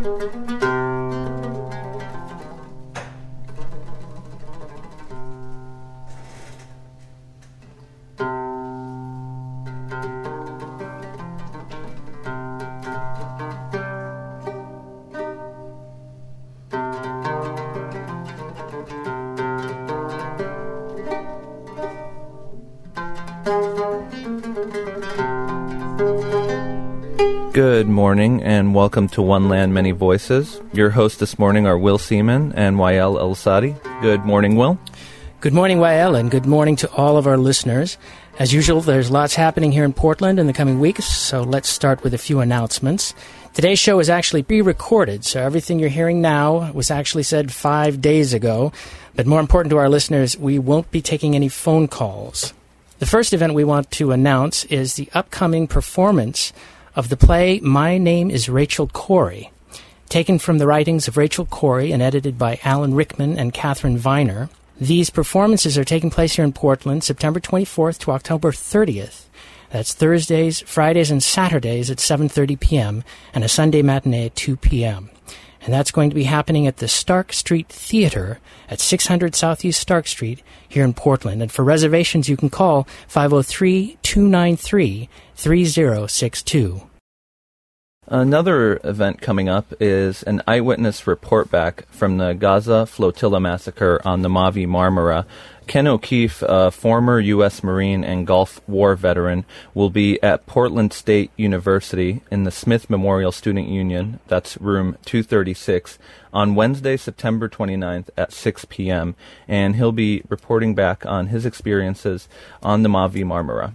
Good morning, and welcome to One Land, Many Voices. Your hosts this morning are Will Seaman and Wael El-Sadi. Good morning, Will. Good morning, Wael, and good morning to all of our listeners. As usual, there's lots happening here in Portland in the coming weeks, so let's start with a few announcements. Today's show is actually pre-recorded, so everything you're hearing now was actually said 5 days ago. But more important to our listeners, we won't be taking any phone calls. The first event we want to announce is the upcoming performance of the play My Name is Rachel Corrie, taken from the writings of Rachel Corrie and edited by Alan Rickman and Catherine Viner. These performances are taking place here in Portland, September 24th to October 30th. That's Thursdays, Fridays, and Saturdays at 7:30 p.m. and a Sunday matinee at 2 p.m. And that's going to be happening at the Stark Street Theater at 600 Southeast Stark Street here in Portland. And for reservations, you can call 503-293-3062. Another event coming up is an eyewitness report back from the Gaza Flotilla massacre on the Mavi Marmara. Ken O'Keefe, a former U.S. Marine and Gulf War veteran, will be at Portland State University in the Smith Memorial Student Union, that's room 236, on Wednesday, September 29th at 6 p.m., and he'll be reporting back on his experiences on the Mavi Marmara.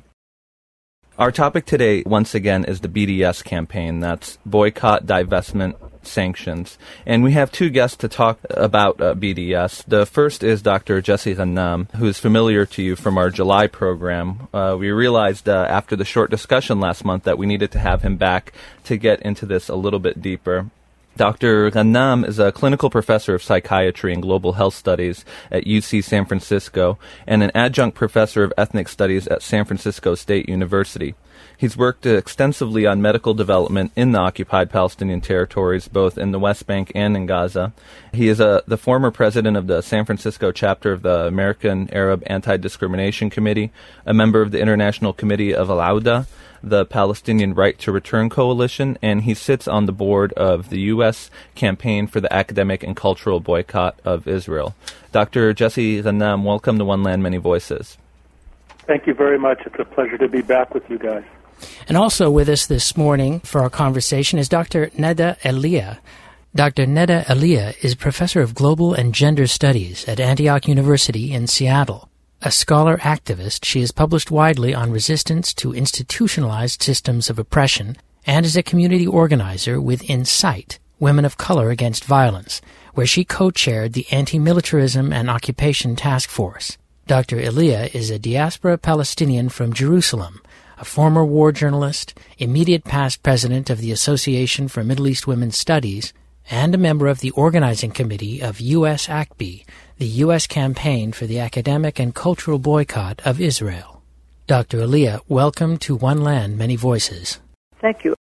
Our topic today, once again, is the BDS campaign. That's Boycott, Divestment, Sanctions. And we have two guests to talk about BDS. The first is Dr. Jesse Ghannam, who is familiar to you from our July program. We realized after the short discussion last month that we needed to have him back to get into this a little bit deeper. Dr. Ghannam is a clinical professor of psychiatry and global health studies at UC San Francisco and an adjunct professor of ethnic studies at San Francisco State University. He's worked extensively on medical development in the occupied Palestinian territories, both in the West Bank and in Gaza. He is the former president of the San Francisco chapter of the American Arab Anti-Discrimination Committee, a member of the International Committee of Al-Auda, the Palestinian Right to Return Coalition, and he sits on the board of the U.S. campaign for the academic and cultural boycott of Israel. Dr. Jesse Ghannam, welcome to One Land, Many Voices. Thank you very much. It's a pleasure to be back with you guys. And also with us this morning for our conversation is Dr. Neda Elia. Dr. Neda Elia is professor of global and gender studies at Antioch University in Seattle. A scholar activist, she has published widely on resistance to institutionalized systems of oppression and is a community organizer with Incite, Women of Color Against Violence, where she co-chaired the Anti-Militarism and Occupation Task Force. Dr. Elia is a diaspora Palestinian from Jerusalem, a former war journalist, immediate past president of the Association for Middle East Women's Studies, and a member of the organizing committee of US ACBI, the U.S. campaign for the academic and cultural boycott of Israel. Dr. Elia, welcome to One Land, Many Voices. Thank you.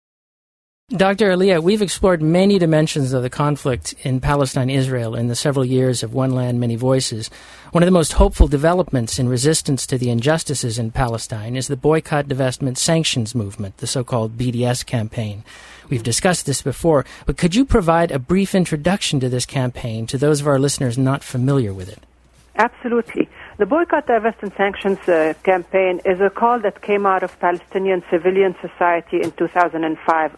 Dr. Elia, we've explored many dimensions of the conflict in Palestine-Israel in the several years of One Land, Many Voices. One of the most hopeful developments in resistance to the injustices in Palestine is the Boycott, Divestment, Sanctions movement, the so-called BDS campaign. We've discussed this before, but could you provide a brief introduction to this campaign to those of our listeners not familiar with it? Absolutely. The Boycott, Divest, and Sanctions campaign is a call that came out of Palestinian Civilian Society in 2005.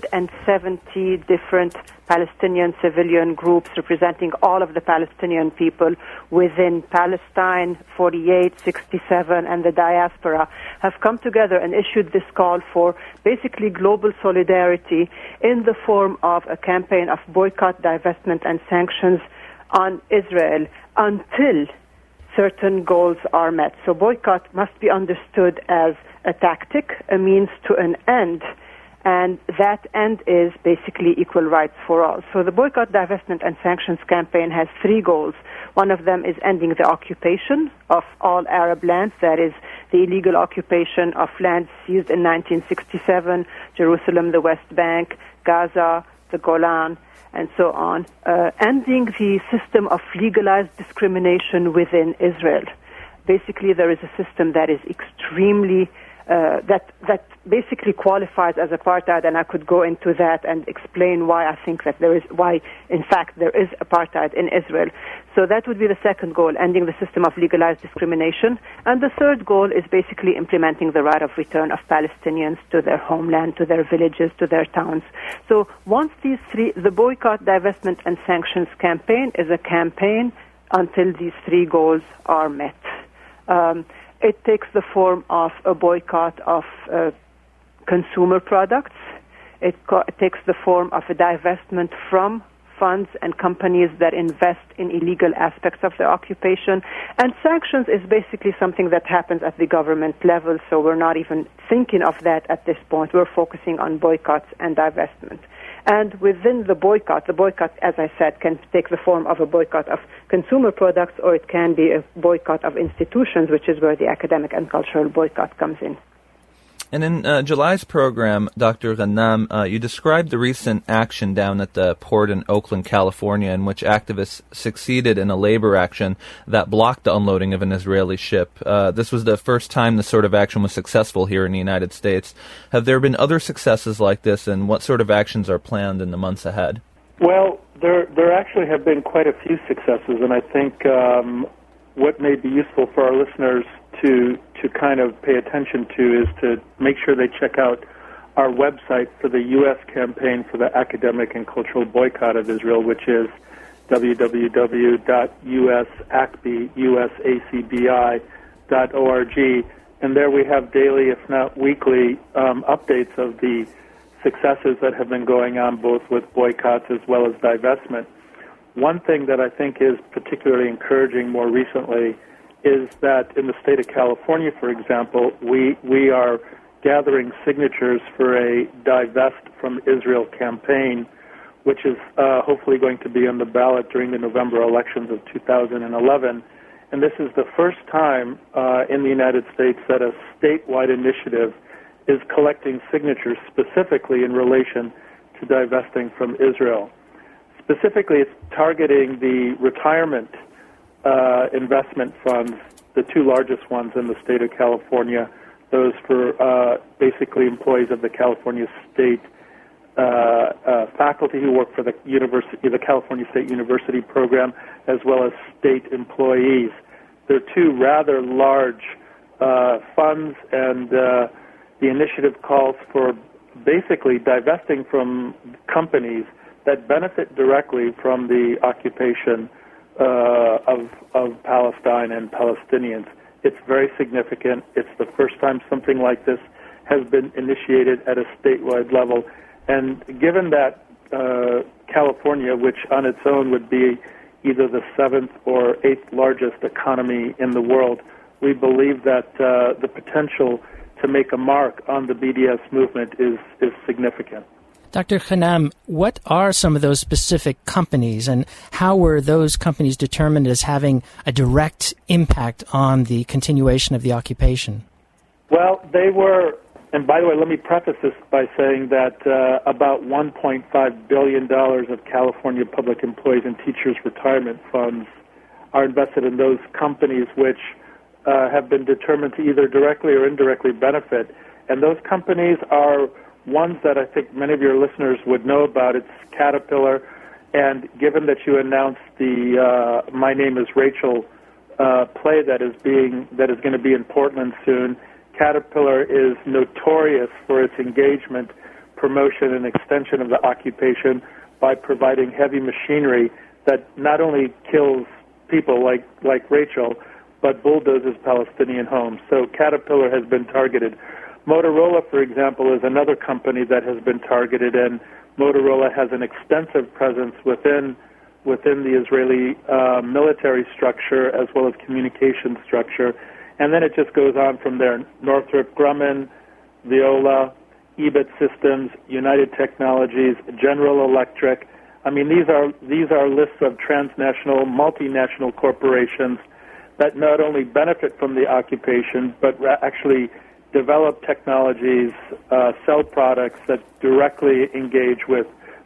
170 different Palestinian civilian groups representing all of the Palestinian people within Palestine, 48, 67, and the diaspora have come together and issued this call for basically global solidarity in the form of a campaign of boycott, divestment, and sanctions on Israel until certain goals are met. So boycott must be understood as a tactic, a means to an end, and that end is basically equal rights for all. So the Boycott, Divestment, and Sanctions campaign has three goals. One of them is ending the occupation of all Arab lands, that is the illegal occupation of lands seized in 1967, Jerusalem, the West Bank, Gaza, the Golan, and so on, ending the system of legalized discrimination within Israel. Basically, there is a system that is extremely that basically qualifies as apartheid, and I could go into that and explain why I think that why in fact there is apartheid in Israel. So that would be the second goal, ending the system of legalized discrimination. And the third goal is basically implementing the right of return of Palestinians to their homeland, to their villages, to their towns. So once these three, the boycott, divestment, and sanctions campaign is a campaign until these three goals are met. It takes the form of a boycott of consumer products. It takes the form of a divestment from funds and companies that invest in illegal aspects of the occupation. And sanctions is basically something that happens at the government level, so we're not even thinking of that at this point. We're focusing on boycotts and divestment. And within the boycott, as I said, can take the form of a boycott of consumer products, or it can be a boycott of institutions, which is where the academic and cultural boycott comes in. And in July's program, Dr. Ghanam, you described the recent action down at the port in Oakland, California, in which activists succeeded in a labor action that blocked the unloading of an Israeli ship. This was the first time this sort of action was successful here in the United States. Have there been other successes like this, and what sort of actions are planned in the months ahead? Well, there actually have been quite a few successes, and I think what may be useful for our listeners to kind of pay attention to is to make sure they check out our website for the U.S. campaign for the academic and cultural boycott of Israel, which is www.usacbi.org. And there we have daily, if not weekly, updates of the successes that have been going on, both with boycotts as well as divestment. One thing that I think is particularly encouraging more recently is that in the state of California, for example, we are gathering signatures for a Divest from Israel campaign, which is hopefully going to be on the ballot during the November elections of 2011. And this is the first time in the United States that a statewide initiative is collecting signatures specifically in relation to divesting from Israel. Specifically, it's targeting the retirement investment funds, the two largest ones in the state of California, those for basically employees of the California State faculty who work for the California State University program, as well as state employees. They're two rather large funds, and the initiative calls for basically divesting from companies that benefit directly from the occupation of Palestine and Palestinians. It's very significant. It's the first time something like this has been initiated at a statewide level. And given that California, which on its own would be either the 7th or 8th largest economy in the world, we believe that the potential to make a mark on the BDS movement is significant. Dr. Ghanam, what are some of those specific companies, and how were those companies determined as having a direct impact on the continuation of the occupation? Well, they were, and by the way, let me preface this by saying that about $1.5 billion of California public employees and teachers' retirement funds are invested in those companies which have been determined to either directly or indirectly benefit. And those companies are ones that I think many of your listeners would know about. It's Caterpillar, and given that you announced the My Name is Rachel play that is going to be in Portland soon, Caterpillar is notorious for its engagement, promotion, and extension of the occupation by providing heavy machinery that not only kills people like Rachel, but bulldozes Palestinian homes. So Caterpillar has been targeted. Motorola, for example, is another company that has been targeted, and Motorola has an extensive presence within the Israeli military structure as well as communication structure. And then it just goes on from there. Northrop Grumman, Veolia, EBIT Systems, United Technologies, General Electric. I mean, these are lists of transnational, multinational corporations that not only benefit from the occupation, but actually develop technologies, sell products that directly engage with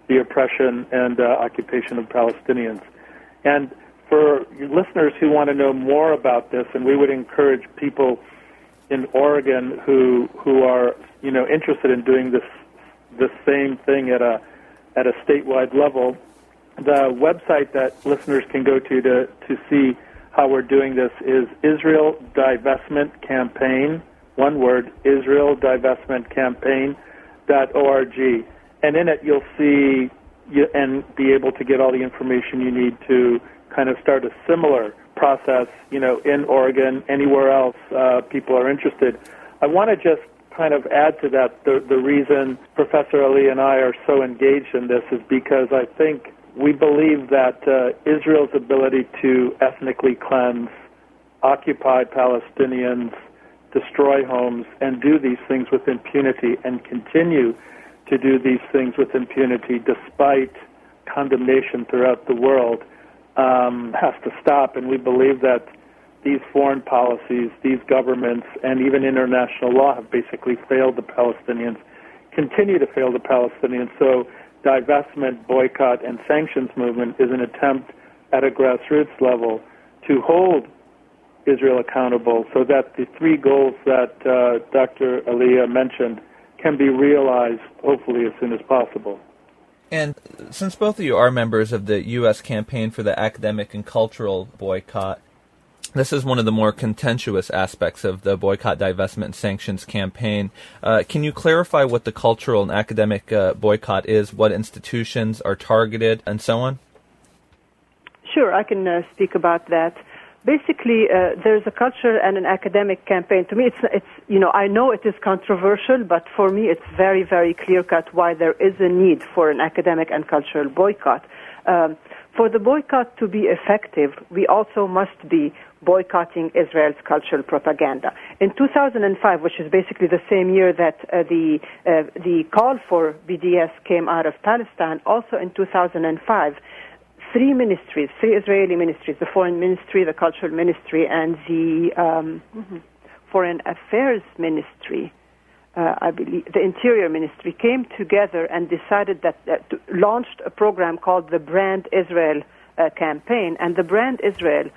the oppression and occupation of Palestinians. And for listeners who want to know more about this, and we would encourage people in Oregon who are interested in doing the same thing at a statewide level, the website that listeners can go to see how we're doing this is Israel Divestment Campaign, one word, Israel Divestment Campaign.org. And in it you'll see and be able to get all the information you need to kind of start a similar process, in Oregon, anywhere else people are interested. I want to just kind of add to that, the reason Professor Ali and I are so engaged in this is because I think we believe that Israel's ability to ethnically cleanse, occupy Palestinians, destroy homes, and do these things with impunity and continue to do these things with impunity despite condemnation throughout the world has to stop. And we believe that these foreign policies, these governments, and even international law have basically failed the Palestinians, continue to fail the Palestinians. So divestment, boycott, and sanctions movement is an attempt at a grassroots level to hold Israel accountable so that the three goals that Dr. Aliyah mentioned can be realized, hopefully, as soon as possible. And since both of you are members of the U.S. campaign for the academic and cultural boycott, this is one of the more contentious aspects of the boycott, divestment, and sanctions campaign. Can you clarify what the cultural and academic boycott is, what institutions are targeted, and so on? Sure, I can speak about that. Basically, there's a cultural and an academic campaign. To me, it's I know it is controversial, but for me, it's very, very clear-cut why there is a need for an academic and cultural boycott. For the boycott to be effective, we also must be boycotting Israel's cultural propaganda. In 2005, which is basically the same year that the call for BDS came out of Palestine, also in 2005, three Israeli ministries, the Foreign Ministry, the Cultural Ministry, and the Foreign Affairs Ministry, I believe, the Interior Ministry, came together and decided launched a program called the Brand Israel campaign. And the Brand Israel,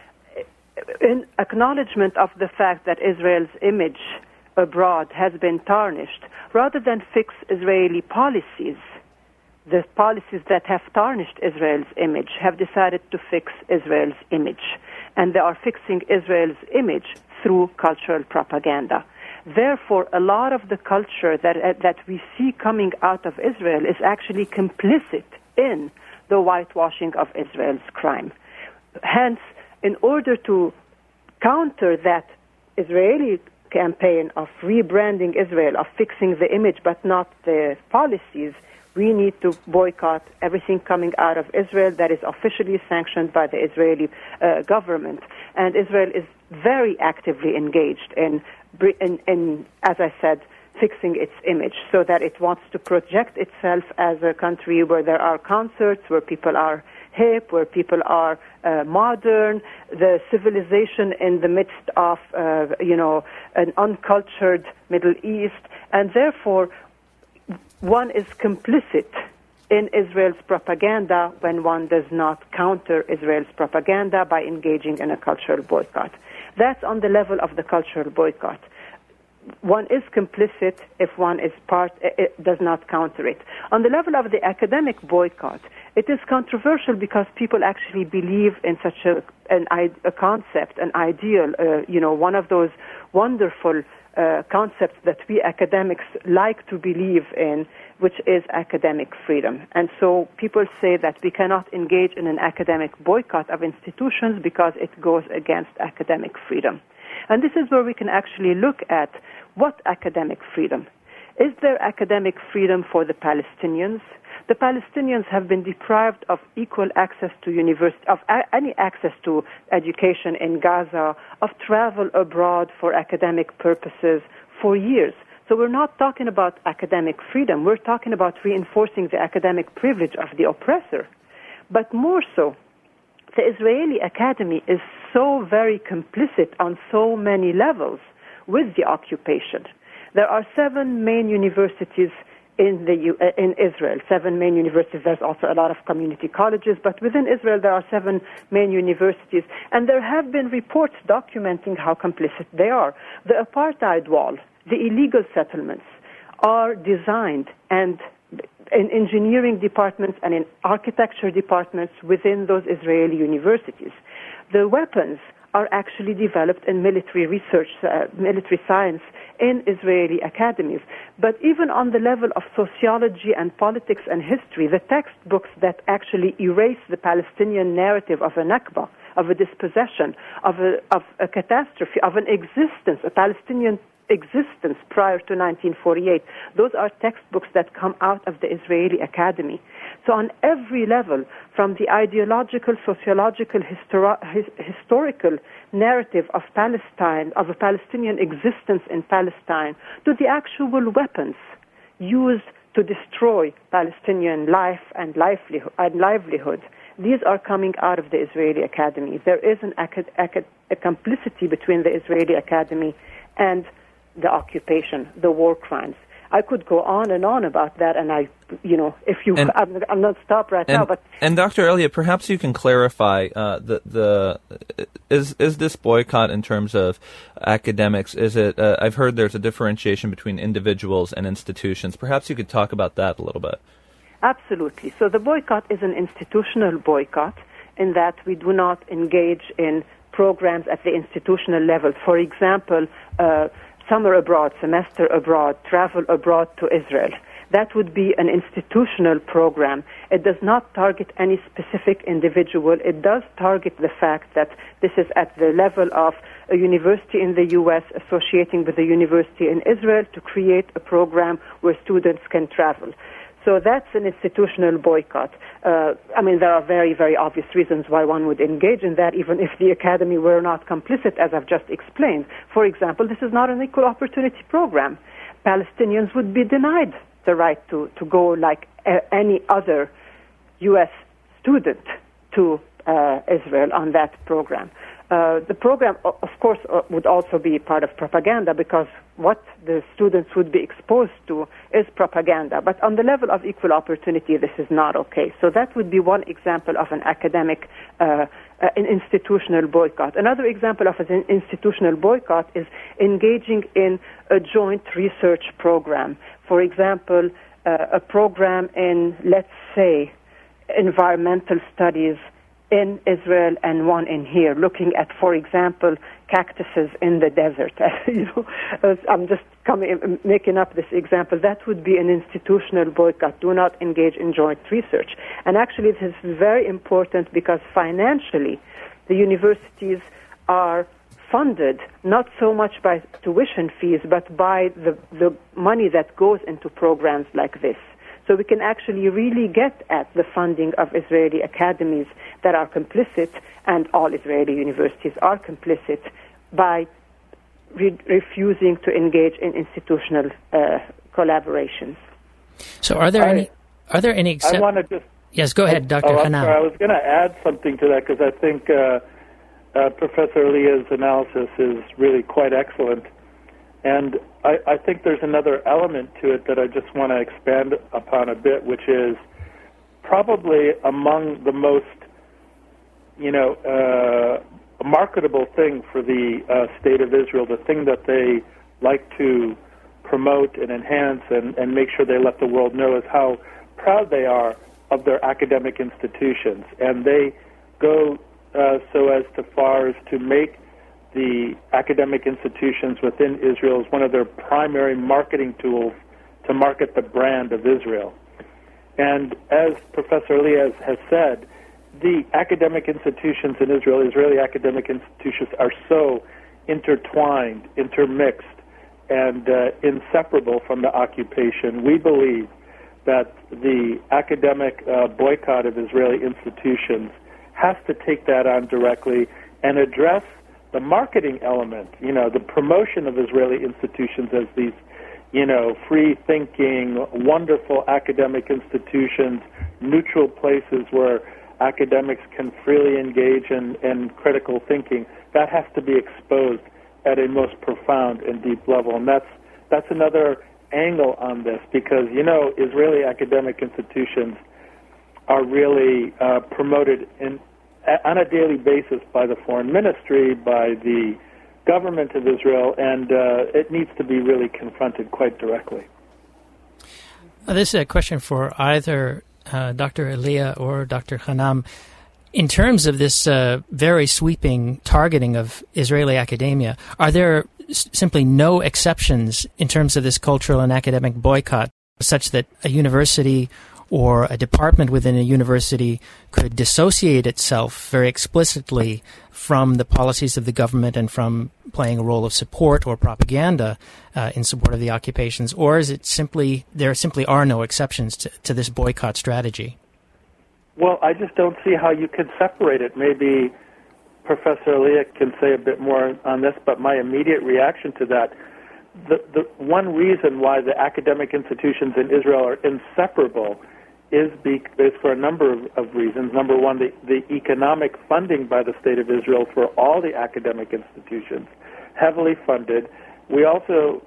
in acknowledgement of the fact that Israel's image abroad has been tarnished, rather than fix Israeli policies, the policies that have tarnished Israel's image have decided to fix Israel's image. And they are fixing Israel's image through cultural propaganda. Therefore, a lot of the culture that we see coming out of Israel is actually complicit in the whitewashing of Israel's crime. Hence, in order to counter that Israeli campaign of rebranding Israel, of fixing the image but not the policies, we need to boycott everything coming out of Israel that is officially sanctioned by the Israeli government. And Israel is very actively engaged in, as I said, fixing its image so that it wants to project itself as a country where there are concerts, where people are hip, where people are modern, the civilization in the midst of, an uncultured Middle East. And therefore, one is complicit in Israel's propaganda when one does not counter Israel's propaganda by engaging in a cultural boycott. That's on the level of the cultural boycott. One is complicit if one is does not counter it. On the level of the academic boycott, it is controversial because people actually believe in such a concept, an ideal, one of those wonderful concepts that we academics like to believe in, which is academic freedom. And so people say that we cannot engage in an academic boycott of institutions because it goes against academic freedom. And this is where we can actually look at what academic freedom. Is there academic freedom for the Palestinians? The Palestinians have been deprived of equal access to university, of any access to education in Gaza, of travel abroad for academic purposes for years. So we're not talking about academic freedom. We're talking about reinforcing the academic privilege of the oppressor. But more so, the Israeli academy is so very complicit on so many levels with the occupation. There are 7 main universities in Israel, 7 main universities. There's also a lot of community colleges, but within Israel there are 7 main universities, and there have been reports documenting how complicit they are. The apartheid wall, the illegal settlements, are designed and in engineering departments and in architecture departments within those Israeli universities. The weapons are actually developed in military research, military science in Israeli academies. But even on the level of sociology and politics and history, the textbooks that actually erase the Palestinian narrative of a Nakba, of a dispossession, of a catastrophe, of an existence, a Palestinian existence prior to 1948, those are textbooks that come out of the Israeli academy. So on every level, from the ideological, sociological, historical narrative of Palestine, of a Palestinian existence in Palestine, to the actual weapons used to destroy Palestinian life and livelihood, these are coming out of the Israeli academy. There is a complicity between the Israeli academy and the occupation, the war crimes. I could go on and on about that, and I'm not stop right now. But Dr. Elliott, perhaps you can clarify is this boycott in terms of academics? Is it? I've heard there's a differentiation between individuals and institutions. Perhaps you could talk about that a little bit. Absolutely. So the boycott is an institutional boycott in that we do not engage in programs at the institutional level. For example, summer abroad, semester abroad, travel abroad to Israel. That would be an institutional program. It does not target any specific individual. It does target the fact that this is at the level of a university in the U.S. associating with a university in Israel to create a program where students can travel. So that's an institutional boycott. There are very, very obvious reasons why one would engage in that, even if the academy were not complicit, as I've just explained. For example, this is not an equal opportunity program. Palestinians would be denied the right to go like any other U.S. student to Israel on that program. The program, of course, would also be part of propaganda because what the students would be exposed to is propaganda. But on the level of equal opportunity, this is not okay. So that would be one example of an academic, an institutional boycott. Another example of an institutional boycott is engaging in a joint research program. For example, a program in, let's say, environmental studies in Israel and one in here, looking at, for example, cactuses in the desert. I'm just making up this example. That would be an institutional boycott. Do not engage in joint research. And actually, this is very important because financially, the universities are funded not so much by tuition fees, but by the money that goes into programs like this. So we can actually really get at the funding of Israeli academies that are complicit, and all Israeli universities are complicit, by refusing to engage in institutional collaborations. So are there any I want to just... Yes, go ahead, Dr. Hanan. I was going to add something to that because I think Professor Leah's analysis is really quite excellent. And I think there's another element to it that I just want to expand upon a bit, which is probably among the most, marketable thing for the State of Israel, the thing that they like to promote and enhance and make sure they let the world know is how proud they are of their academic institutions. And they go so as far as to make the academic institutions within Israel is one of their primary marketing tools to market the brand of Israel. And as Professor Elias has said, the academic institutions in Israel, Israeli academic institutions, are so intertwined, intermixed, and inseparable from the occupation. We believe that the academic boycott of Israeli institutions has to take that on directly and address the marketing element, the promotion of Israeli institutions as these, free-thinking, wonderful academic institutions, neutral places where academics can freely engage in critical thinking. That has to be exposed at a most profound and deep level. And that's another angle on this because, Israeli academic institutions are really promoted on a daily basis by the foreign ministry, by the government of Israel, and it needs to be really confronted quite directly. This is a question for either Dr. Elia or Dr. Hanam. In terms of this very sweeping targeting of Israeli academia, are there simply no exceptions in terms of this cultural and academic boycott, such that a university or a department within a university could dissociate itself very explicitly from the policies of the government and from playing a role of support or propaganda in support of the occupations? Or is it simply, there simply are no exceptions to this boycott strategy? Well, I just don't see how you could separate it. Maybe Professor Elia can say a bit more on this, but my immediate reaction to that, the one reason why the academic institutions in Israel are inseparable is for a number of reasons. Number one, the economic funding by the State of Israel for all the academic institutions, heavily funded. We also,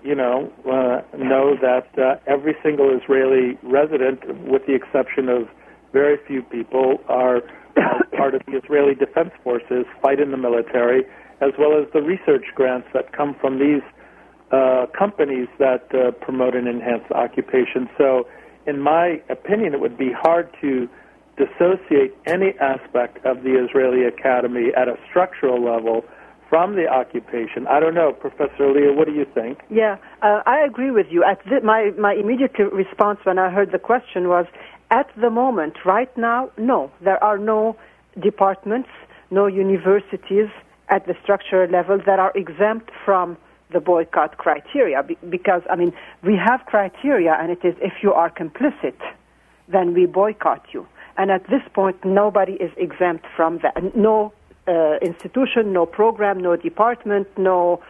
know that every single Israeli resident, with the exception of very few people, are part of the Israeli Defense Forces, fight in the military, as well as the research grants that come from these companies that promote and enhance the occupation. So, in my opinion, it would be hard to dissociate any aspect of the Israeli Academy at a structural level from the occupation. I don't know, Professor Elia, what do you think? Yeah, I agree with you. My immediate response when I heard the question was, at the moment, right now, no. There are no departments, no universities at the structural level that are exempt from the boycott criteria. Because, we have criteria, and it is if you are complicit, then we boycott you. And at this point, nobody is exempt from that. No institution, no program, no department, no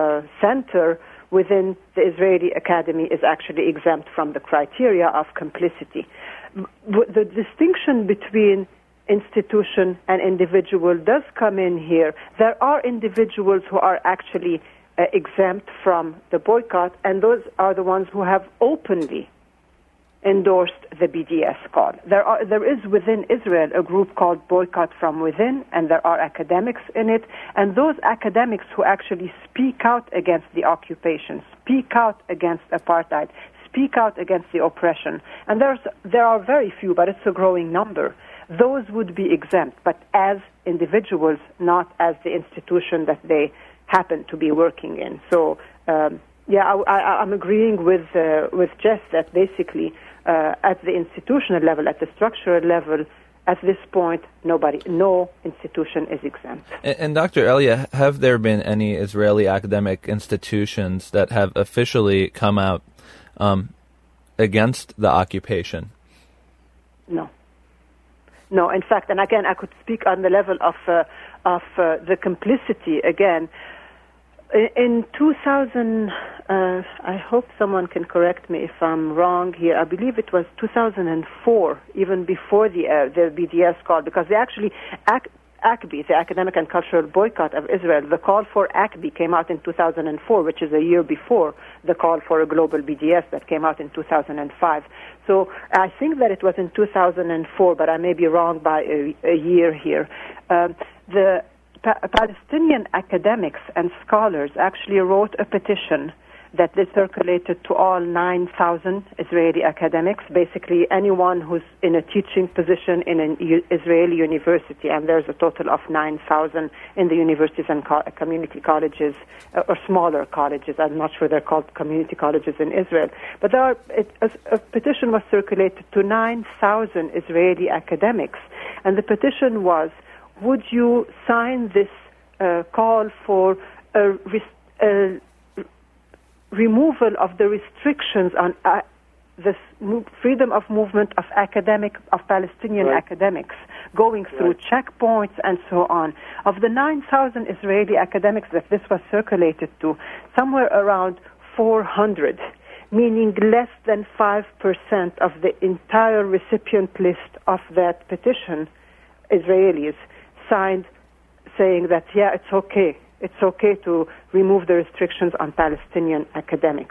center within the Israeli Academy is actually exempt from the criteria of complicity. The distinction between institution and individual does come in here. There are individuals who are actually exempt from the boycott, and those are the ones who have openly endorsed the BDS call. There is within Israel a group called Boycott from Within, and there are academics in it, and those academics who actually speak out against the occupation, speak out against apartheid, speak out against the oppression, and there are very few, but it's a growing number. Those would be exempt, but as individuals, not as the institution that they happen to be working in. So, I'm agreeing with Jess that basically at the institutional level, at the structural level, at this point, no institution is exempt. And Dr. Elia, have there been any Israeli academic institutions that have officially come out against the occupation? No, in fact, and again, I could speak on the level of the complicity again. In 2000, I hope someone can correct me if I'm wrong here. I believe it was 2004, even before the BDS call, because they actually ACBI, the Academic and Cultural Boycott of Israel, the call for ACBI came out in 2004, which is a year before the call for a global BDS that came out in 2005. So I think that it was in 2004, but I may be wrong by a year here. The Palestinian academics and scholars actually wrote a petition that they circulated to all 9,000 Israeli academics, basically anyone who's in a teaching position in an Israeli university, and there's a total of 9,000 in the universities and community colleges, or smaller colleges. I'm not sure they're called community colleges in Israel. But a petition was circulated to 9,000 Israeli academics, and the petition was, would you sign this call for a removal of the restrictions on the freedom of movement of Palestinian academics, going through checkpoints and so on. Of the 9,000 Israeli academics that this was circulated to, somewhere around 400, meaning less than 5% of the entire recipient list of that petition, Israelis, signed saying that, it's okay to remove the restrictions on Palestinian academics.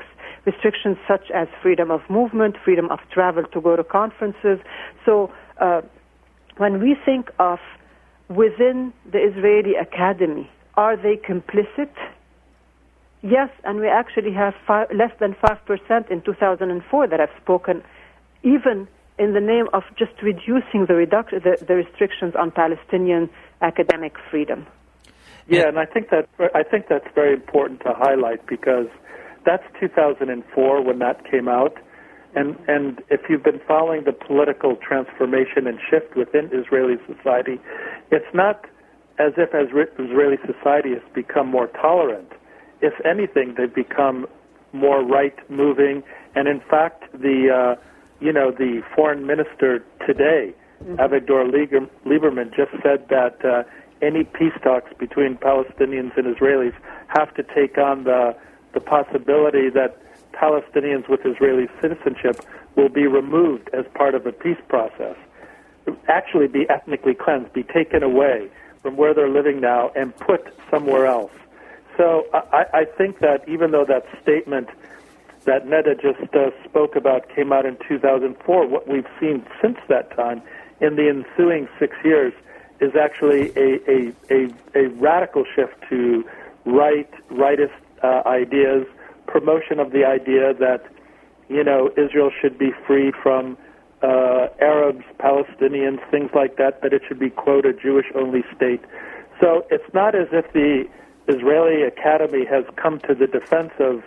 restrictions such as freedom of movement, freedom of travel to go to conferences. So when we think of within the Israeli Academy, are they complicit? Yes, and we actually have less than 5% in 2004 that have spoken, even in the name of just reducing the restrictions on Palestinian academic freedom. Yeah, and I think that's very important to highlight, because that's 2004 when that came out, and if you've been following the political transformation and shift within Israeli society, it's not as if Israeli society has become more tolerant. If anything, they've become more right-moving, and in fact, the foreign minister today, Avigdor Lieberman, just said that any peace talks between Palestinians and Israelis have to take on the possibility that Palestinians with Israeli citizenship will be removed as part of a peace process, actually be ethnically cleansed, be taken away from where they're living now and put somewhere else. So I think that even though that statement that Neda just spoke about came out in 2004, what we've seen since that time in the ensuing 6 years is actually a radical shift to rightist ideas, promotion of the idea that, Israel should be free from Arabs, Palestinians, things like that, that it should be, quote, a Jewish-only state. So it's not as if the Israeli Academy has come to the defense of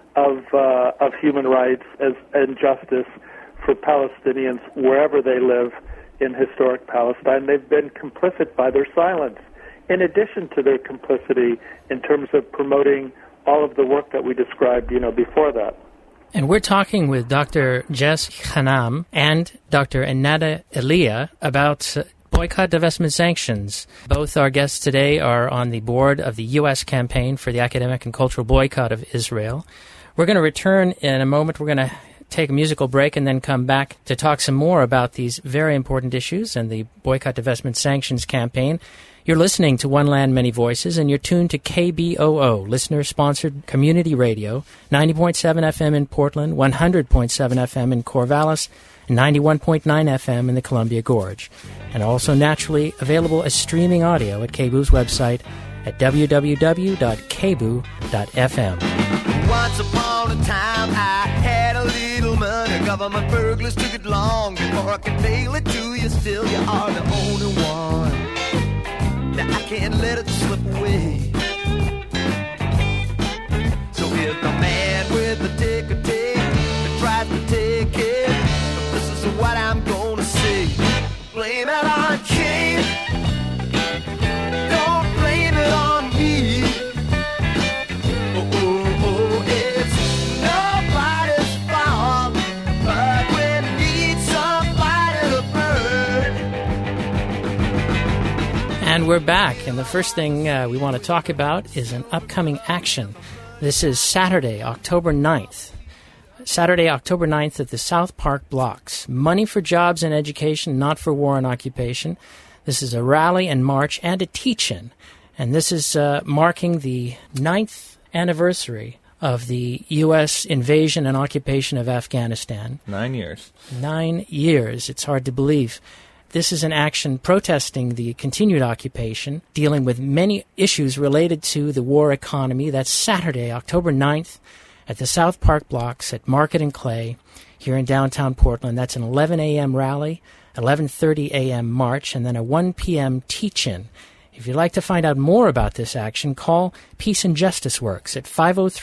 human rights and justice for Palestinians wherever they live in historic Palestine. They've been complicit by their silence, in addition to their complicity in terms of promoting all of the work that we described, before that. And we're talking with Dr. Jess Hanam and Dr. Neda Elia about boycott, divestment, sanctions. Both our guests today are on the board of the U.S. campaign for the academic and cultural boycott of Israel. We're going to return in a moment. We're going to take a musical break and then come back to talk some more about these very important issues and the boycott, divestment, sanctions campaign. You're listening to One Land, Many Voices, and you're tuned to KBOO, listener-sponsored community radio, 90.7 FM in Portland, 100.7 FM in Corvallis, and 91.9 FM in the Columbia Gorge, and also naturally available as streaming audio at KBOO's website at www.kboo.fm. Once upon a time I had a little money. Government burglars took it long before I could mail it to you. Still, you are the only one. Now I can't let it slip away. So if the man with the ticker tape that tries to take it, this is what I'm gonna say. Blame it on Cain. Don't blame it on me. It's nobody's fault, but we need somebody to burn. And we're back, and the first thing we want to talk about is an upcoming action. This is Saturday, October 9th. Saturday, October 9th at the South Park Blocks. Money for jobs and education, not for war and occupation. This is a rally and march and a teach-in. And this is marking the 9th anniversary of the U.S. invasion and occupation of Afghanistan. 9 years. 9 years. It's hard to believe. This is an action protesting the continued occupation, dealing with many issues related to the war economy. That's Saturday, October 9th, at the South Park Blocks at Market and Clay here in downtown Portland. That's an 11 a.m. rally, 11:30 a.m. march, and then a 1 p.m. teach-in. If you'd like to find out more about this action, call Peace and Justice Works at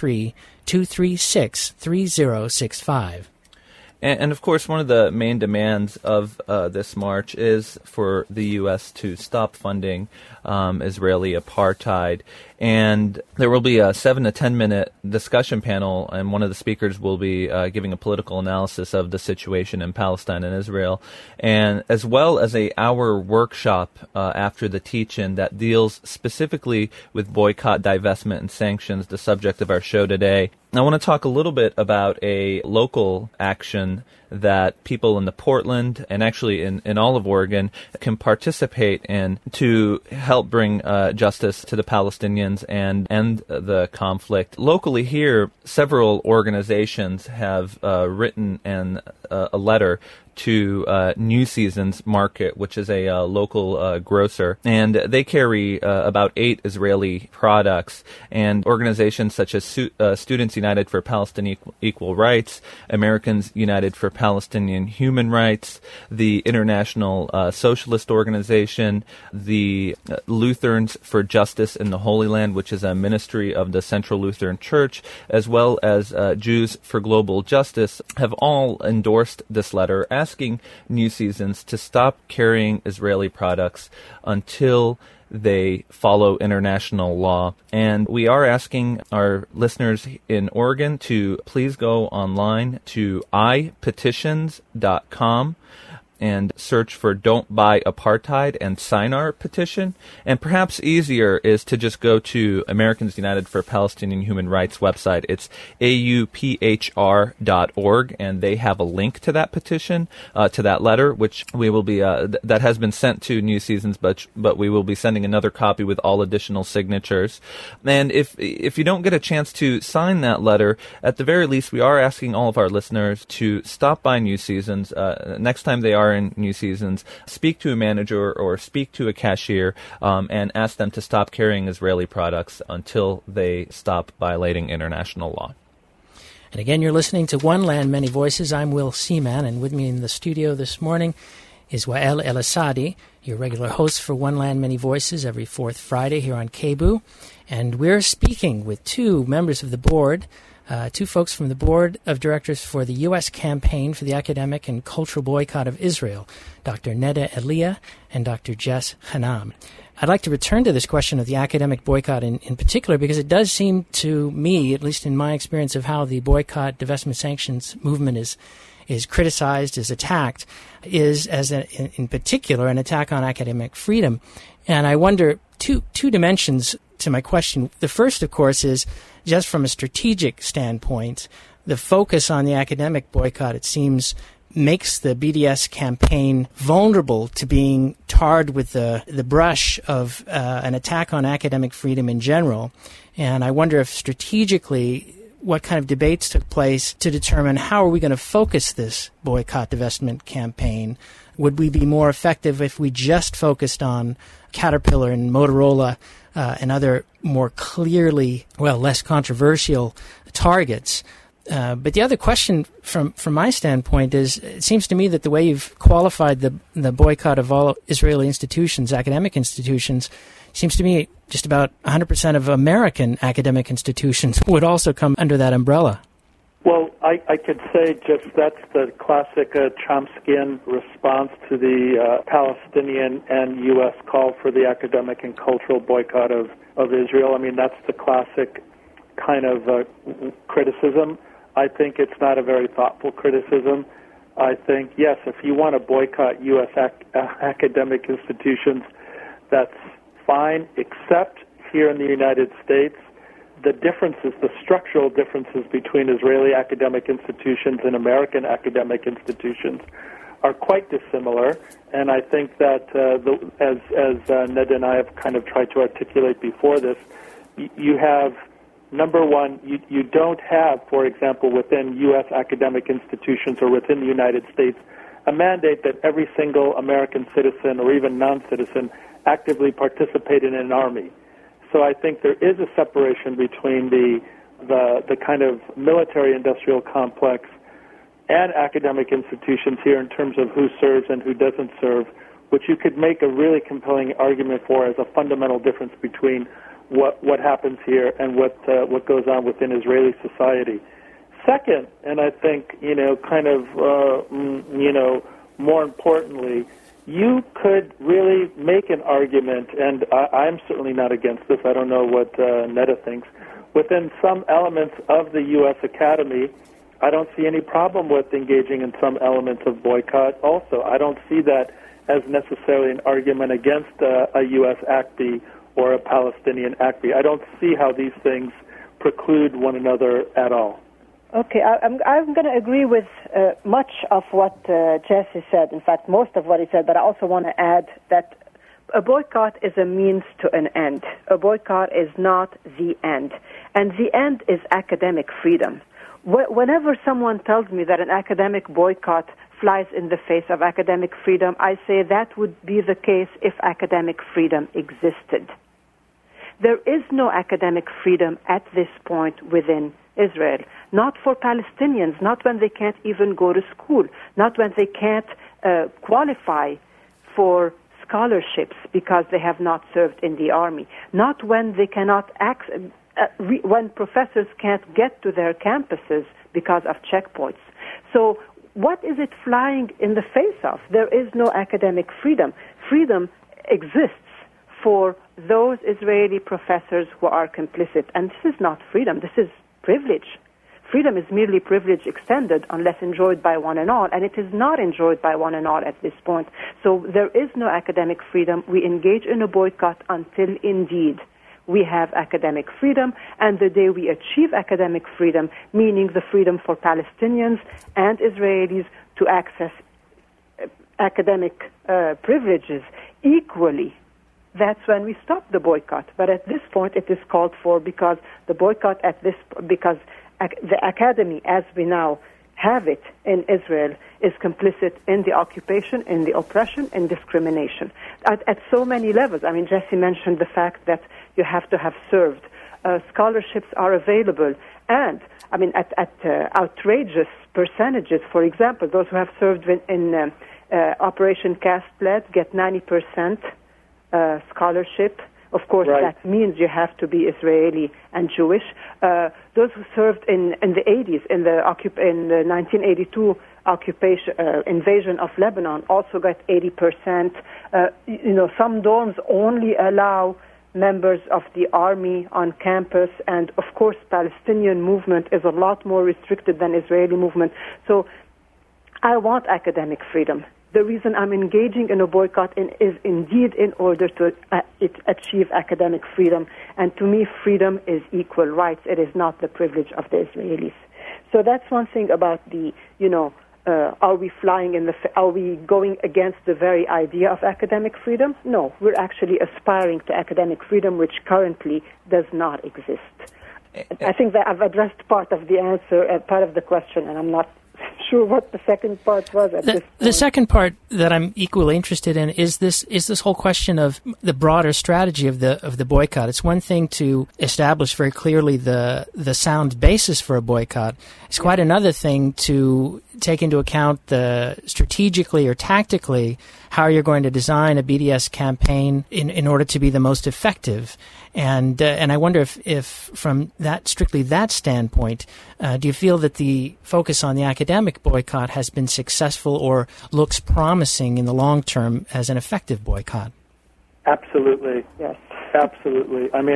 503-236-3065. And of course, one of the main demands of this march is for the U.S. to stop funding Israeli apartheid. And there will be a 7 to 10 minute discussion panel, and one of the speakers will be giving a political analysis of the situation in Palestine and Israel, and as well as a hour workshop after the teach-in that deals specifically with boycott, divestment, and sanctions, the subject of our show today. I want to talk a little bit about a local action that people in the Portland and actually in all of Oregon can participate in to help bring justice to the Palestinians Palestinians and end the conflict. Locally here, several organizations have written a letter to New Seasons Market, which is a local grocer, and they carry about 8 Israeli products. And organizations such as Students United for Palestinian Equal Rights, Americans United for Palestinian Human Rights, the International Socialist Organization, the Lutherans for Justice in the Holy Land, which is a ministry of the Central Lutheran Church, as well as Jews for Global Justice, have all endorsed this letter asking New Seasons to stop carrying Israeli products until they follow international law. And we are asking our listeners in Oregon to please go online to ipetitions.com and search for Don't Buy Apartheid and sign our petition. And perhaps easier is to just go to Americans United for Palestinian Human Rights website. It's auphr.org, and they have a link to that petition, to that letter, which we will be, that has been sent to New Seasons, but we will be sending another copy with all additional signatures. And if you don't get a chance to sign that letter, at the very least, we are asking all of our listeners to stop by New Seasons. Next time they are in New Seasons, speak to a manager or speak to a cashier and ask them to stop carrying Israeli products until they stop violating international law. And again, you're listening to One Land, Many Voices. I'm Will Seaman, and with me in the studio this morning is Wael El-Asadi, your regular host for One Land, Many Voices every fourth Friday here on KBOO. And we're speaking with 2 members of the board, 2 folks from the Board of Directors for the U.S. Campaign for the Academic and Cultural Boycott of Israel, Dr. Neda Elia and Dr. Jess Hanam. I'd like to return to this question of the academic boycott in particular, because it does seem to me, at least in my experience of how the boycott, divestment, sanctions movement is criticized, is attacked, is, in particular, an attack on academic freedom. And I wonder, two dimensions to my question. The first, of course, is just from a strategic standpoint, the focus on the academic boycott, it seems, makes the BDS campaign vulnerable to being tarred with the brush of an attack on academic freedom in general. And I wonder if strategically what kind of debates took place to determine how are we going to focus this boycott divestment campaign. Would we be more effective if we just focused on Caterpillar and Motorola and other more clearly, less controversial targets? But the other question from my standpoint is, it seems to me that the way you've qualified the boycott of all Israeli institutions, academic institutions, seems to me just about 100% of American academic institutions would also come under that umbrella. Well, I could say just that's the classic Chomskyan response to the Palestinian and U.S. call for the academic and cultural boycott of Israel. I mean, that's the classic kind of criticism. I think it's not a very thoughtful criticism. I think, yes, if you want to boycott U.S. academic institutions, that's fine, except here in the United States, the differences, the structural differences between Israeli academic institutions and American academic institutions are quite dissimilar. And I think that, as Ned and I have kind of tried to articulate before this, you have, number one, you don't have, for example, within U.S. academic institutions or within the United States, a mandate that every single American citizen or even non-citizen actively participate in an army. So I think there is a separation between the kind of military-industrial complex and academic institutions here in terms of who serves and who doesn't serve, which you could make a really compelling argument for as a fundamental difference between what happens here and what goes on within Israeli society. Second, and I think, more importantly, you could really make an argument, and I'm certainly not against this, I don't know what Neda thinks, within some elements of the U.S. Academy, I don't see any problem with engaging in some elements of boycott also. I don't see that as necessarily an argument against a U.S. ACB or a Palestinian ACB. I don't see how these things preclude one another at all. Okay, I'm going to agree with much of what Jesse said, in fact, most of what he said, but I also want to add that A boycott is a means to an end. A boycott is not the end. And the end is academic freedom. Whenever someone tells me that an academic boycott flies in the face of academic freedom, I say that would be the case if academic freedom existed. There is no academic freedom at this point within Israel. Not for Palestinians, not when they can't even go to school, not when they can't qualify for scholarships because they have not served in the army, not when they cannot when professors can't get to their campuses because of checkpoints. So what is it flying in the face of? There is no academic freedom. Freedom exists for those Israeli professors who are complicit. And this is not freedom, this is privilege. Freedom is merely privilege extended unless enjoyed by one and all, and it is not enjoyed by one and all at this point. So there is no academic freedom. We engage in a boycott until indeed we have academic freedom, and the day we achieve academic freedom, meaning the freedom for Palestinians and Israelis to access academic privileges equally, that's when we stop the boycott. But at this point, it is called for because the boycott because the academy, as we now have it in Israel, is complicit in the occupation, in the oppression, and discrimination at so many levels. I mean, Jesse mentioned the fact that you have to have served. Scholarships are available, and I mean, at outrageous percentages. For example, those who have served in Operation Cast Lead get 90% scholarship. Of course, right. That means you have to be Israeli and Jewish. Those who served in the 80s, in the 1982 invasion of Lebanon, also got 80%. Some dorms only allow members of the army on campus, and of course, Palestinian movement is a lot more restricted than Israeli movement. So, I want academic freedom. The reason I'm engaging in a boycott is indeed in order to achieve academic freedom. And to me, freedom is equal rights. It is not the privilege of the Israelis. So that's one thing about the, are we going against the very idea of academic freedom? No, we're actually aspiring to academic freedom, which currently does not exist. I think that I've addressed part of the answer, part of the question, and I'm not sure what the second part was at this point. The second part that I'm equally interested in is this whole question of the broader strategy of the boycott. It's one thing to establish very clearly the sound basis for a boycott. It's quite another thing to take into account strategically or tactically how you're going to design a BDS campaign in order to be the most effective. And I wonder if from strictly that standpoint, do you feel that the focus on the academic boycott has been successful or looks promising in the long term as an effective boycott? Absolutely. Yes. Absolutely. I mean,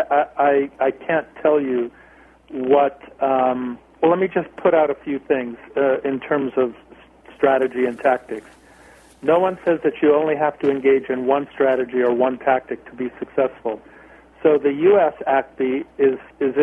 I can't tell you what. Well, let me just put out a few things in terms of strategy and tactics. No one says that you only have to engage in one strategy or one tactic to be successful. So the U.S. ACBI is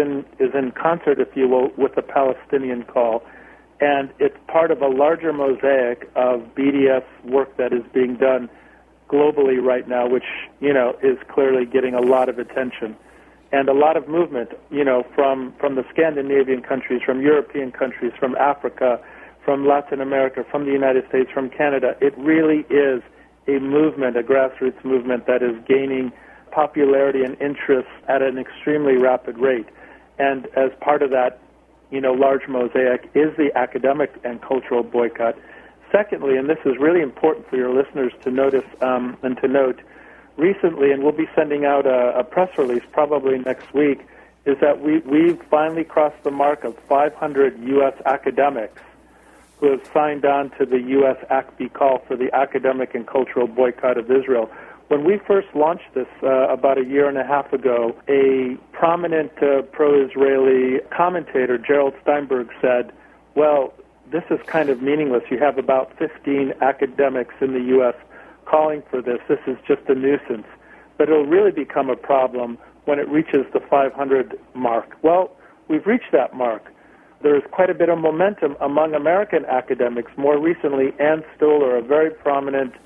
in concert, if you will, with the Palestinian call, and it's part of a larger mosaic of BDS work that is being done globally right now, which is clearly getting a lot of attention and a lot of movement. From the Scandinavian countries, from European countries, from Africa, from Latin America, from the United States, from Canada. It really is a movement, a grassroots movement that is gaining popularity and interest at an extremely rapid rate. And as part of that, large mosaic is the academic and cultural boycott. Secondly, and this is really important for your listeners to notice and to note, recently, and we'll be sending out a press release probably next week, is that we've finally crossed the mark of 500 U.S. academics who have signed on to the U.S. ACBI call for the academic and cultural boycott of Israel. When we first launched this about a year and a half ago, a prominent pro-Israeli commentator, Gerald Steinberg, said, well, this is kind of meaningless. You have about 15 academics in the U.S. calling for this. This is just a nuisance. But it'll really become a problem when it reaches the 500 mark. Well, we've reached that mark. There's quite a bit of momentum among American academics. More recently, Ann Stoler, a very prominent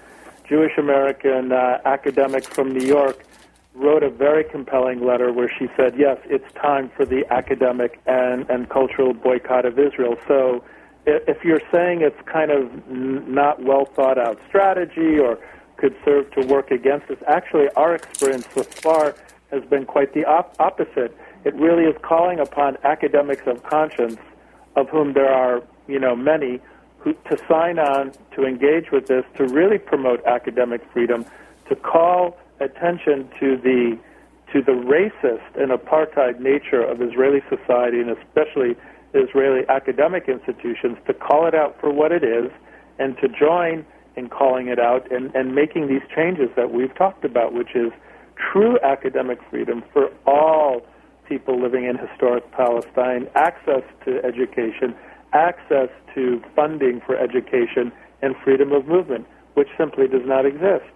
Jewish American academic from New York, wrote a very compelling letter where she said, yes, it's time for the academic and cultural boycott of Israel. So if you're saying it's kind of not well thought out strategy or could serve to work against us, actually our experience thus far has been quite the opposite. It really is calling upon academics of conscience, of whom there are, many, to sign on, to engage with this, to really promote academic freedom, to call attention to the racist and apartheid nature of Israeli society, and especially Israeli academic institutions, to call it out for what it is, and to join in calling it out and making these changes that we've talked about, which is true academic freedom for all people living in historic Palestine, access to education, access to funding for education, and freedom of movement, which simply does not exist.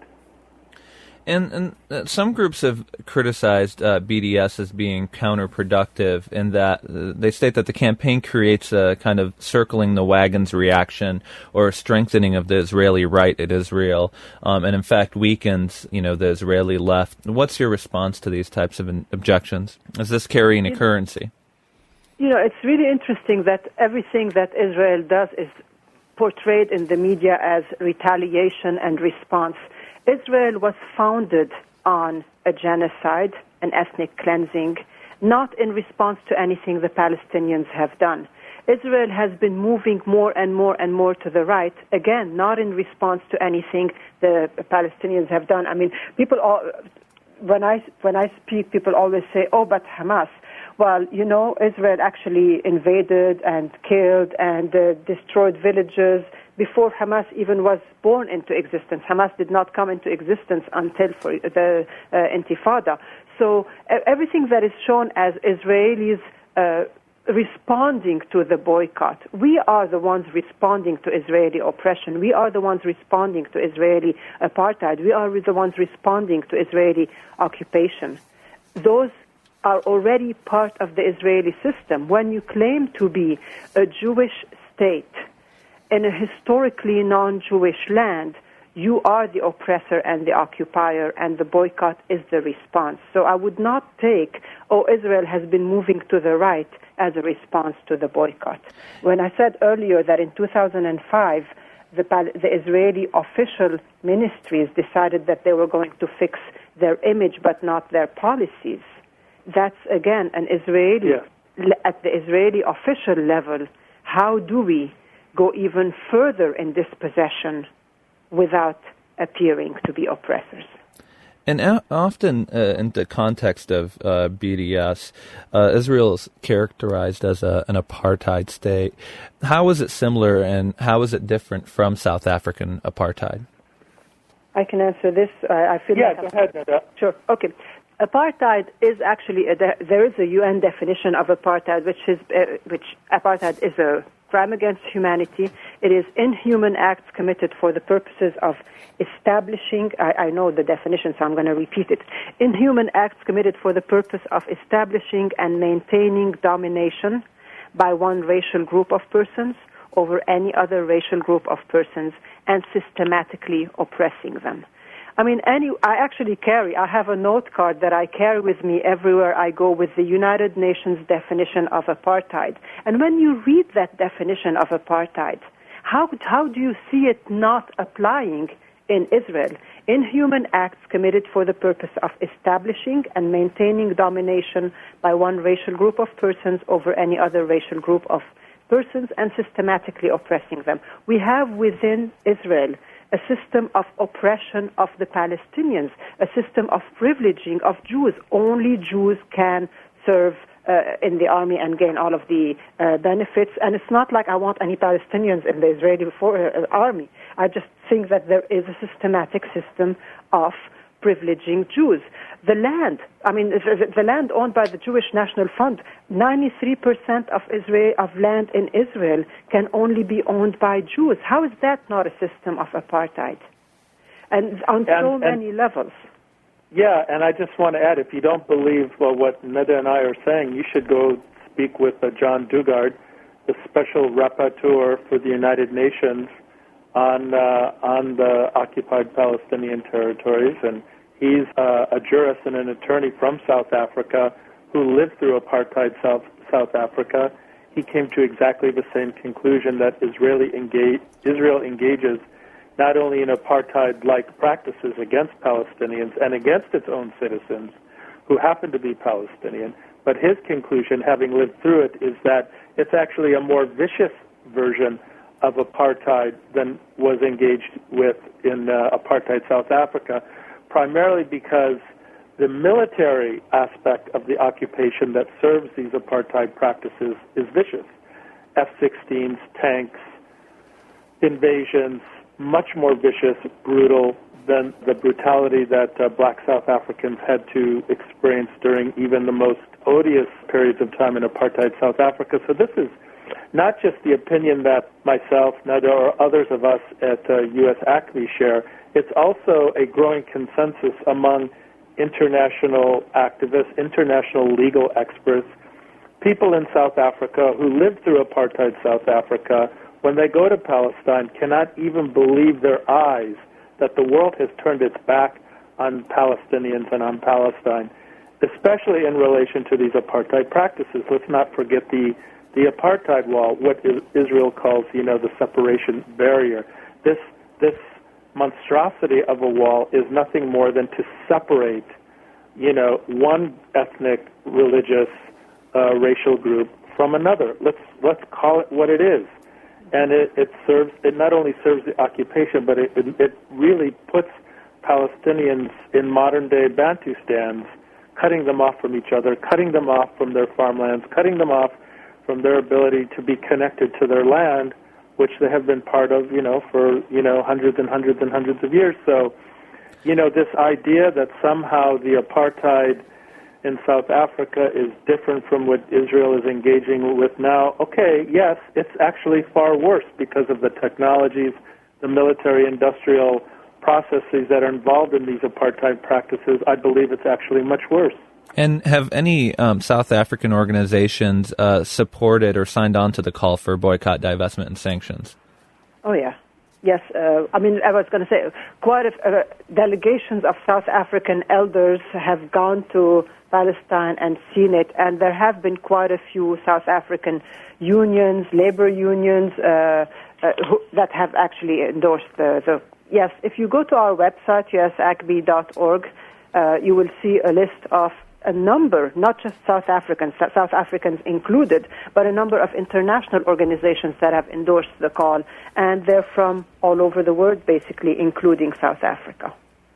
And some groups have criticized BDS as being counterproductive in that they state that the campaign creates a kind of circling the wagons reaction or a strengthening of the Israeli right at Israel, and in fact weakens, the Israeli left. What's your response to these types of objections? Does this carry any currency? It's really interesting that everything that Israel does is portrayed in the media as retaliation and response. Israel was founded on a genocide, an ethnic cleansing, not in response to anything the Palestinians have done. Israel has been moving more and more and more to the right, again, not in response to anything the Palestinians have done. I mean, when I speak, people always say, oh, but Hamas. Well, Israel actually invaded and killed and destroyed villages before Hamas even was born into existence. Hamas did not come into existence until for the Intifada. So everything that is shown as Israelis responding to the boycott, we are the ones responding to Israeli oppression. We are the ones responding to Israeli apartheid. We are the ones responding to Israeli occupation. Those are already part of the Israeli system. When you claim to be a Jewish state in a historically non-Jewish land, you are the oppressor and the occupier, and the boycott is the response. So I would not take, Israel has been moving to the right as a response to the boycott. When I said earlier that in 2005, the Israeli official ministries decided that they were going to fix their image but not their policies, that's, again, an Israeli, at the Israeli official level. How do we go even further in dispossession without appearing to be oppressors? And often in the context of BDS, Israel is characterized as an apartheid state. How is it similar and how is it different from South African apartheid? I can answer this. I feel go ahead, Nada. Sure. Okay. Apartheid is actually there is a UN definition of apartheid, which apartheid is a crime against humanity. It is inhuman acts committed for the purposes of establishing, I know the definition, so I'm going to repeat it. Inhuman acts committed for the purpose of establishing and maintaining domination by one racial group of persons over any other racial group of persons and systematically oppressing them. I mean, I have a note card that I carry with me everywhere I go with the United Nations definition of apartheid. And when you read that definition of apartheid, how do you see it not applying in Israel? Inhuman acts committed for the purpose of establishing and maintaining domination by one racial group of persons over any other racial group of persons and systematically oppressing them. We have within Israel a system of oppression of the Palestinians, a system of privileging of Jews. Only Jews can serve in the army and gain all of the benefits. And it's not like I want any Palestinians in the Israeli army. I just think that there is a systematic system of privileging Jews. The land, the land owned by the Jewish National Fund, 93% of land in Israel can only be owned by Jews. How is that not a system of apartheid? And on so many levels. Yeah, and I just want to add, if you don't believe what Neda and I are saying, you should go speak with John Dugard, the special rapporteur for the United Nations on the occupied Palestinian territories, and he's a jurist and an attorney from South Africa who lived through apartheid South Africa. He came to exactly the same conclusion, that Israel engages not only in apartheid-like practices against Palestinians and against its own citizens who happen to be Palestinian, but his conclusion, having lived through it, is that it's actually a more vicious version of apartheid than was engaged with in apartheid South Africa, primarily because the military aspect of the occupation that serves these apartheid practices is vicious. F-16s, tanks, invasions, much more vicious, brutal than the brutality that black South Africans had to experience during even the most odious periods of time in apartheid South Africa. So this is not just the opinion that myself, Nada, or others of us at U.S. ACME share. It's also a growing consensus among international activists, international legal experts, people in South Africa who lived through apartheid South Africa. When they go to Palestine, cannot even believe their eyes that the world has turned its back on Palestinians and on Palestine, especially in relation to these apartheid practices. Let's not forget the apartheid wall, what Israel calls, the separation barrier. This monstrosity of a wall is nothing more than to separate, one ethnic, religious, racial group from another. Let's call it what it is. And it not only serves the occupation, but it really puts Palestinians in modern-day Bantustans, cutting them off from each other, cutting them off from their farmlands, cutting them off from their ability to be connected to their land, which they have been part of, for, hundreds and hundreds and hundreds of years. So, this idea that somehow the apartheid in South Africa is different from what Israel is engaging with now, okay, yes, it's actually far worse because of the technologies, the military-industrial processes that are involved in these apartheid practices. I believe it's actually much worse. And have any South African organizations supported or signed on to the call for boycott, divestment, and sanctions? Oh, yeah. Yes. I was going to say, quite delegations of South African elders have gone to Palestine and seen it, and there have been quite a few South African unions, labor unions, that have actually endorsed the. Yes, if you go to our website, usacb.org, you will see a list of a number, not just South Africans included, but a number of international organizations that have endorsed the call, and they're from all over the world, basically, including South Africa.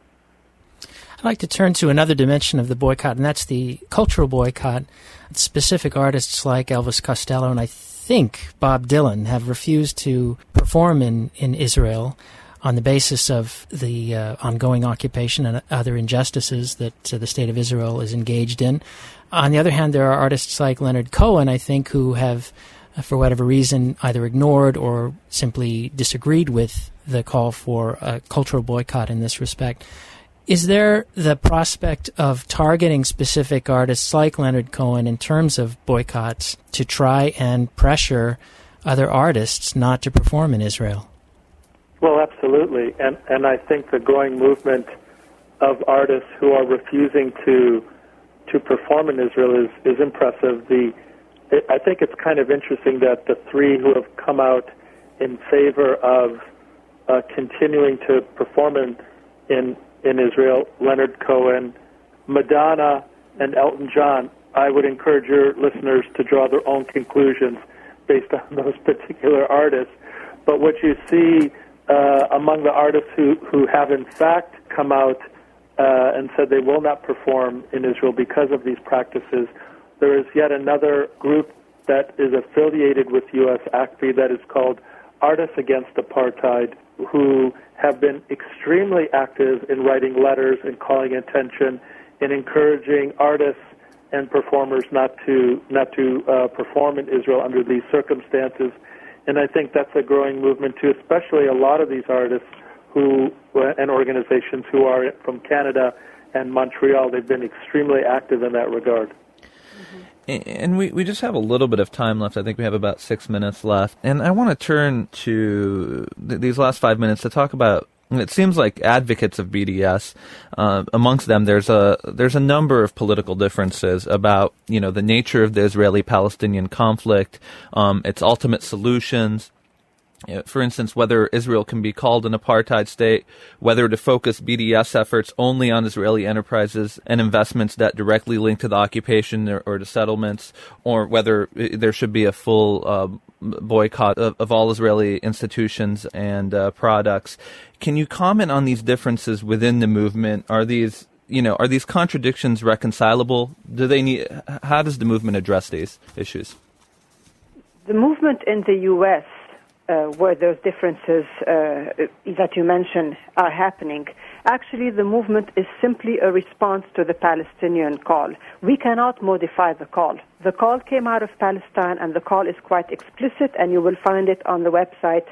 I'd like to turn to another dimension of the boycott, and that's the cultural boycott. Specific artists like Elvis Costello and I think Bob Dylan have refused to perform in Israel on the basis of the ongoing occupation and other injustices that the State of Israel is engaged in. On the other hand, there are artists like Leonard Cohen, I think, who have, for whatever reason, either ignored or simply disagreed with the call for a cultural boycott in this respect. Is there the prospect of targeting specific artists like Leonard Cohen in terms of boycotts to try and pressure other artists not to perform in Israel? Well, absolutely, and I think the growing movement of artists who are refusing to perform in Israel is impressive. I think it's kind of interesting that the three who have come out in favor of continuing to perform in Israel, Leonard Cohen, Madonna, and Elton John, I would encourage your listeners to draw their own conclusions based on those particular artists. But what you see among the artists who have in fact come out and said they will not perform in Israel because of these practices, there is yet another group that is affiliated with U.S. ACFI that is called Artists Against Apartheid, who have been extremely active in writing letters and calling attention and encouraging artists and performers not to perform in Israel under these circumstances. And I think that's a growing movement too, especially a lot of these artists and organizations who are from Canada and Montreal. They've been extremely active in that regard. And we just have a little bit of time left. I think we have about 6 minutes left. And I want to turn to these last 5 minutes to talk about, it seems like advocates of BDS, amongst them, there's a number of political differences about, the nature of the Israeli-Palestinian conflict, its ultimate solutions. For instance, whether Israel can be called an apartheid state, whether to focus BDS efforts only on Israeli enterprises and investments that directly link to the occupation or to settlements, or whether there should be a full boycott of all Israeli institutions and products. Can you comment on these differences within the movement? Are these contradictions reconcilable? How does the movement address these issues? The movement in the U.S., where those differences that you mentioned are happening, actually the movement is simply a response to the Palestinian call. We cannot modify the call. The call came out of Palestine, and the call is quite explicit, and you will find it on the website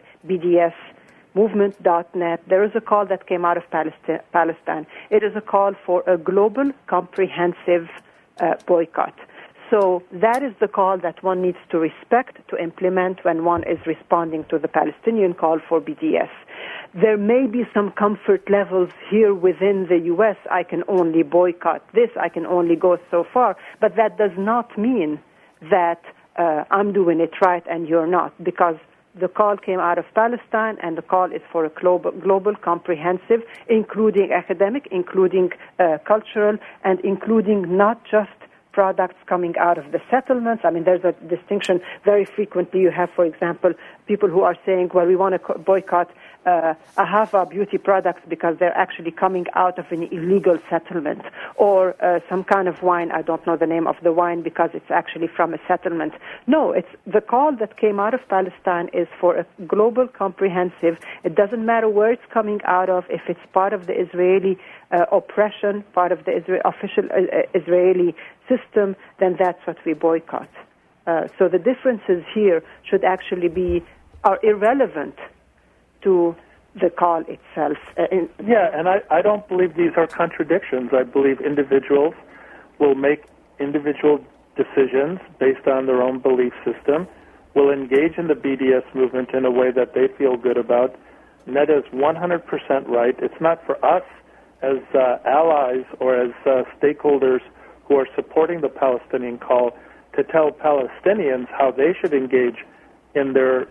bdsmovement.net. There is a call that came out of Palestine. It is a call for a global, comprehensive boycott. So that is the call that one needs to respect, to implement when one is responding to the Palestinian call for BDS. There may be some comfort levels here within the U.S. I can only boycott this, I can only go so far, but that does not mean that I'm doing it right and you're not, because the call came out of Palestine, and the call is for a global comprehensive, including academic, including cultural, and including not just products coming out of the settlements. I mean, there's a distinction. Very frequently you have, for example, people who are saying, well, we want to boycott Ahava beauty products because they're actually coming out of an illegal settlement, or some kind of wine. I don't know the name of the wine because it's actually from a settlement. No, it's the call that came out of Palestine is for a global comprehensive. It doesn't matter where it's coming out of. If it's part of the Israeli oppression, part of the official Israeli system, then that's what we boycott. So the differences here should actually are irrelevant to the call itself. And I don't believe these are contradictions. I believe individuals will make individual decisions based on their own belief system, will engage in the BDS movement in a way that they feel good about. Neda is 100% right. It's not for us as allies or as stakeholders who are supporting the Palestinian call to tell Palestinians how they should engage in their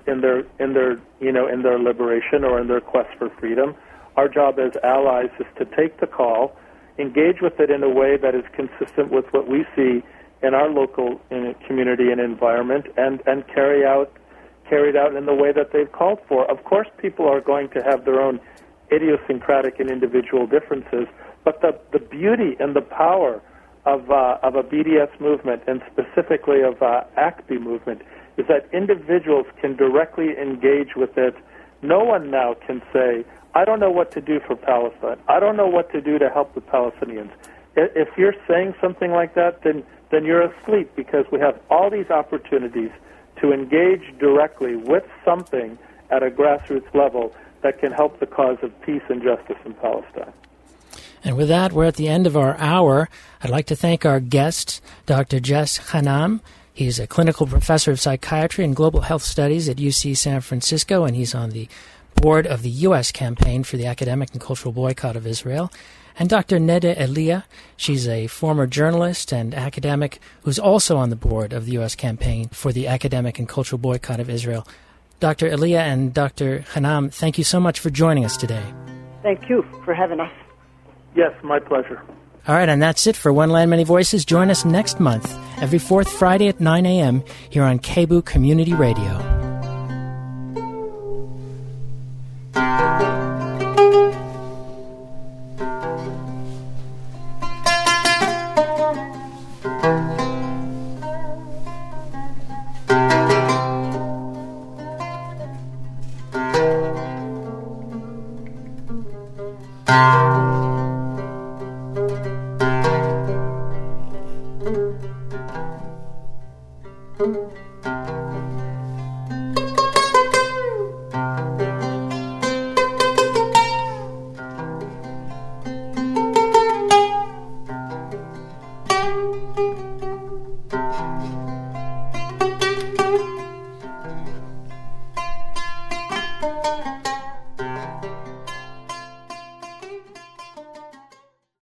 liberation or in their quest for freedom. Our job as allies is to take the call, engage with it in a way that is consistent with what we see in our local community and environment, and carried out in the way that they've called for. Of course, people are going to have their own idiosyncratic and individual differences, but the beauty and the power of a BDS movement, and specifically of ACBI movement, is that individuals can directly engage with it. No one now can say, I don't know what to do for Palestine. I don't know what to do to help the Palestinians. If you're saying something like that, then you're asleep, because we have all these opportunities to engage directly with something at a grassroots level that can help the cause of peace and justice in Palestine. And with that, we're at the end of our hour. I'd like to thank our guest, Dr. Jess Hanam. He's a clinical professor of psychiatry and global health studies at UC San Francisco, and he's on the board of the U.S. campaign for the academic and cultural boycott of Israel. And Dr. Neda Elia, she's a former journalist and academic who's also on the board of the U.S. campaign for the academic and cultural boycott of Israel. Dr. Elia and Dr. Hanam, thank you so much for joining us today. Thank you for having us. Yes, my pleasure. All right, and that's it for One Land, Many Voices. Join us next month, every fourth Friday at 9 a.m. here on KBOO Community Radio.